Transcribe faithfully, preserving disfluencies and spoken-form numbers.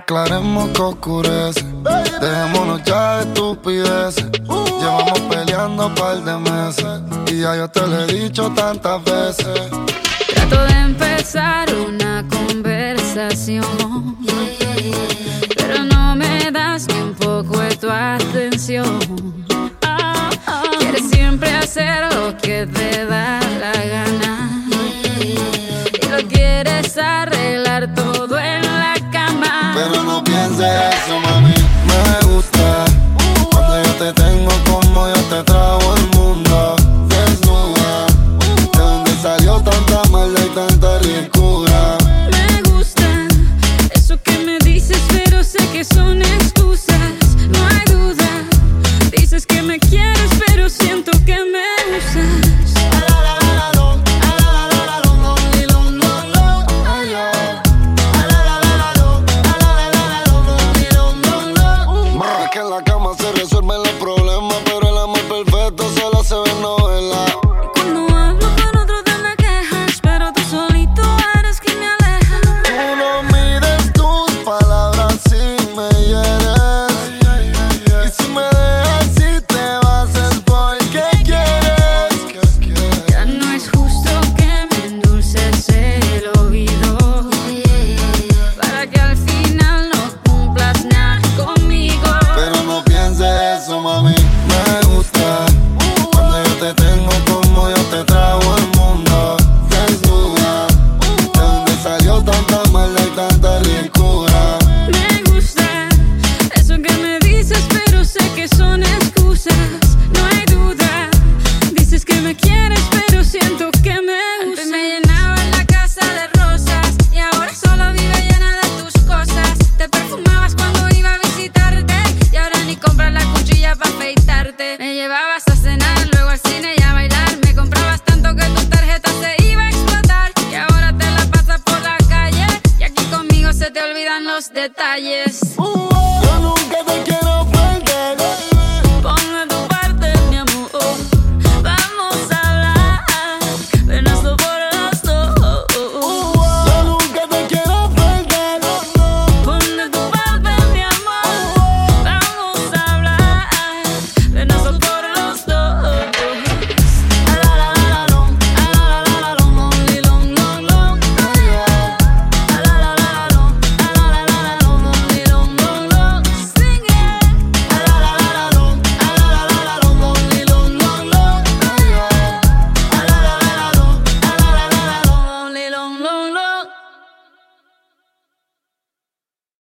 aclaremos que oscurece. Dejémonos ya de estupideces. Llevamos peleando un par de meses y ya yo te lo he dicho tantas veces. Trato de empezar una conversación, pero no me das ni un poco de tu atención. Quieres siempre hacer lo que te da la gana y lo quieres arreglar todo en la cama. Pero no pienses eso, mami. Me gusta cuando yo te tengo como yo te trago el mundo. Desnuda, de donde salió tanta maldad y tanta ricura. Me gusta eso que me dices, pero sé que son excusas. No hay duda, dices que me quieres, pero siento que me usas. Es que en la cama se resuelven los problemas, pero el amor perfecto solo se ve en novela. Cuando hablo con otros te me quejas, pero tú solito eres quien me aleja. Tú no mires tus palabras si me hieres. Y si me dejas y te vas es porque quieres. Ya no es justo que me endulces el oído para que al final no cumplas nada conmigo. Pero no pienses eso, mami. Me gusta cuando yo te tengo como yo te trago el mundo. Desnuda, de donde salió tanta maldad y tanta ricura. Me gusta eso que me dices, pero sé que son excusas.